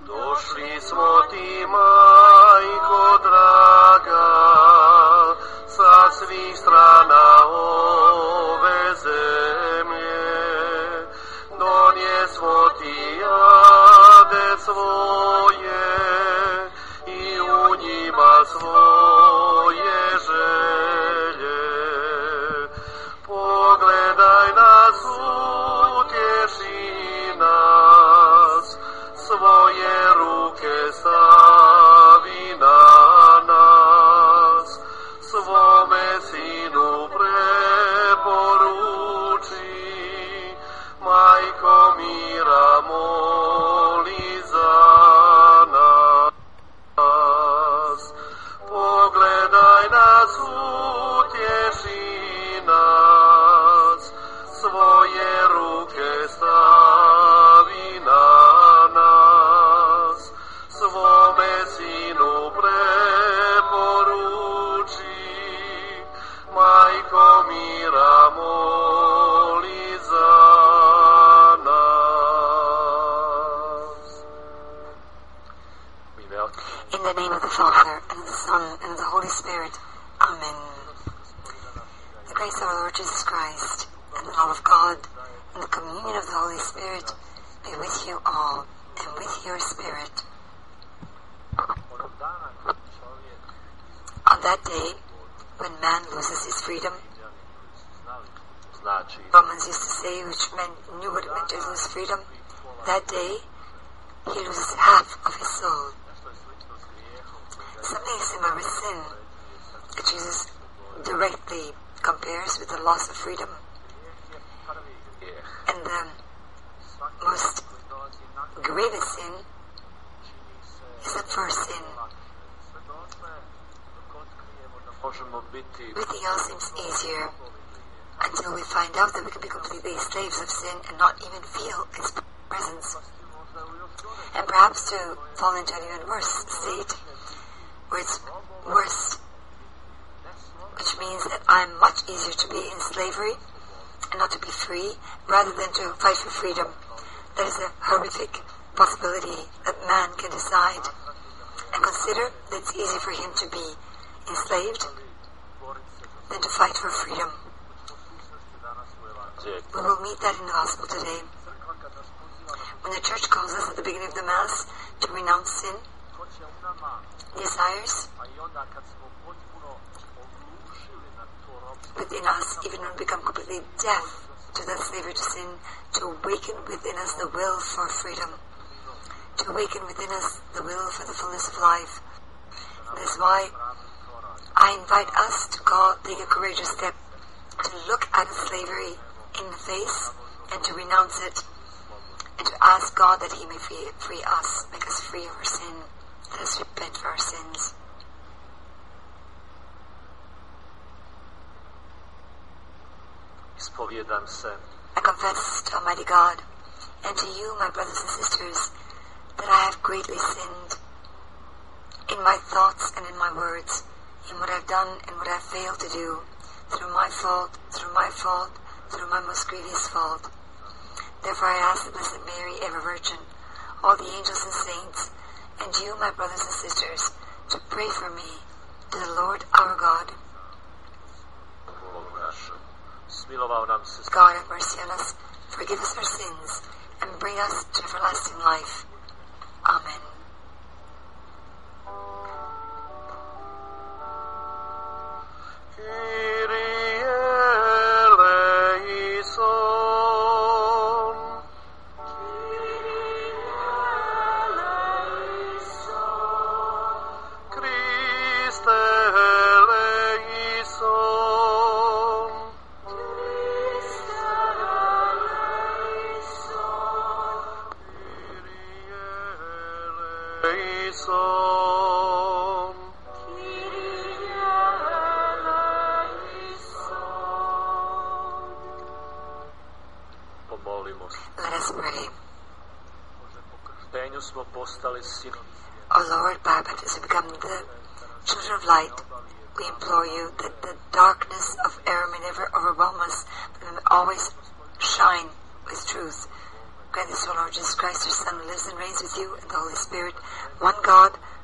Došli smo ti, majko draga, sa svih strana ove zemlje. Donijesmo ti jade svoje i u njima svoje želje. Pogledaj nas, utješi nas, svoje ruke stavi na nas, svome sinu preporuči, majko mira moli za nas. Pogledaj nas, utješi nas, svoje ruke stavi na nas, svome sinu preporuči, majko mira moli za nas. In the name of the Father, and of the Son, and of the Holy Spirit. Amen. The grace of our Lord Jesus Christ, and the love of God, and the communion of the Holy Spirit be with you all, and with your spirit. On that day, when man loses his freedom, Romans used to say, which men knew what it meant to lose freedom, that day he loses half of his soul. Something similar with sin that Jesus directly compares with the loss of freedom. And the most grievous sin is the first sin. Everything else seems easier until we find out that we can be completely slaves of sin and not even feel its presence. And perhaps to fall into an even worse state, where it's worse, which means that I'm much easier to be in slavery and not to be free, rather than to fight for freedom. That is a horrific possibility that man can decide and consider that it's easier for him to be enslaved than to fight for freedom. We will meet that in the Gospel today. When the Church calls us at the beginning of the Mass to renounce sin, desires within us, even when we become completely deaf to that slavery to sin, to awaken within us the will for freedom, to awaken within us the will for the fullness of life. And that's why I invite us to take a courageous step, to look at slavery in the face and to renounce it, and to ask God that He may free us, make us free of our sin. Let us repent for our sins. I confess to Almighty God and to you, my brothers and sisters, that I have greatly sinned in my thoughts and in my words, in what I've done and what I've failed to do, through my fault, through my most grievous fault. Therefore I ask the Blessed Mary, ever Virgin, all the angels and saints, and you, my brothers and sisters, to pray for me to the Lord our God. God, have mercy on us, forgive us our sins, and bring us to everlasting life. Amen. Let us pray. O Lord, by baptism we become the children of light. We implore you that the darkness of error may never overwhelm us, but may always shine with truth. Grant this, O Lord Jesus Christ, your Son, who lives and reigns with you and the Holy Spirit, one God,